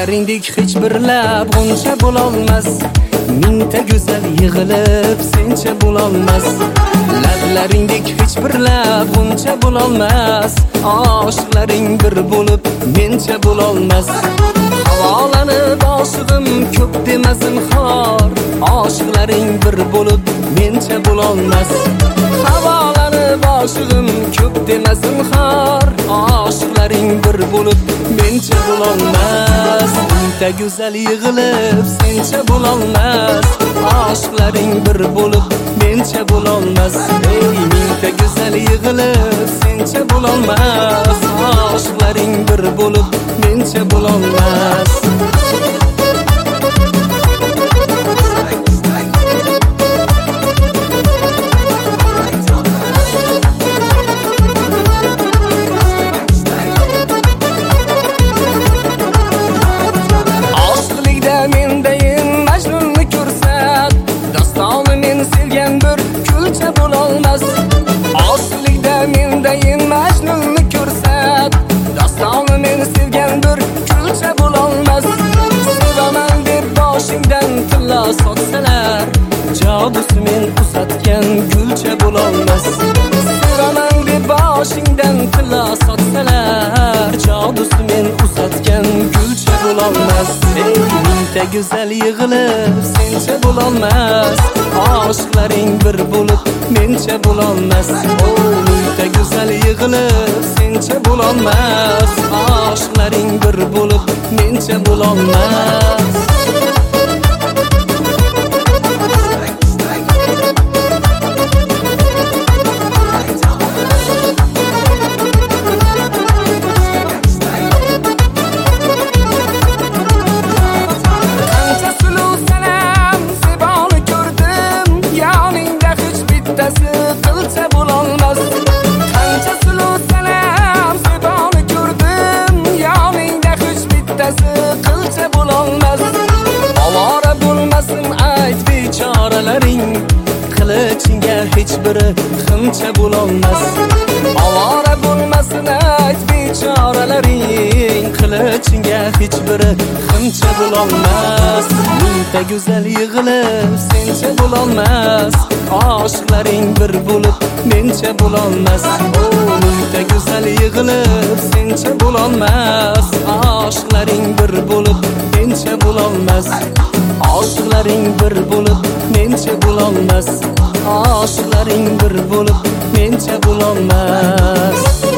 Lablaringdek hech bir lab g'uncha bo'lolmas, mingta go'zal yig'ilib sencha bo'lolmas. Lablaringdek hech bir lab g'uncha bo'lolmas, oshiqlaring bir bo'lib mencha bo'lolmas. Havolanib oshig'im ko'p demasin xor, oshiqlaring bir bo'lib mencha bo'lolmas. Havolanib oshig'im ko'p demasin xor, oshiqlaring bir bo'lib mencha bo'lolmas. Mingta go'zal yig'ilib sencha bo'lolmas, oshiqlaring bir bo'lib mencha bo'lolmas. Mingta go'zal yig'ilib sencha bo'lolmas, oshiqlaring bir bo'lib mencha bo'lolmas. Oshiqlikda mendayin Majnunni ko'rsat, dostoni meni sevgan bir kulcha bo'lolmas. Sevaman deb boshingdan tilla sotsalar, jodusi men uzatgan gulcha bo'lolmas. Sevaman deb boshingdan tilla sotsalar, jodusi men uzatgan gulcha bo'lolmas. Mingta go'zal yig'ilib sencha bo'lolmas, oshiqlaring bir bo'lib mencha bo'lolmas. Mingta go'zal yig'ilib sencha bo'lolmas, oshiqlaring bir bo'lib mencha bo'lolmas. Qilichingga hech biri ximcha bo'lolmas. Ovora bo'lmasin ayt bechoralaring, qilichingga hech biri ximcha bo'lolmas. Mingta go'zal yig'ilib sencha bo'lolmas, oshiqlaring bir bo'lib mencha bo'lolmas. Mingta go'zal yig'ilib sencha bo'lolmas, oshiqlaring bir bo'lib mencha bo'lolmas. Oshiqlaring bir bo'lib mencha bo'lolmas, oshiqlaring bir bo'lib mencha bo'lolmas.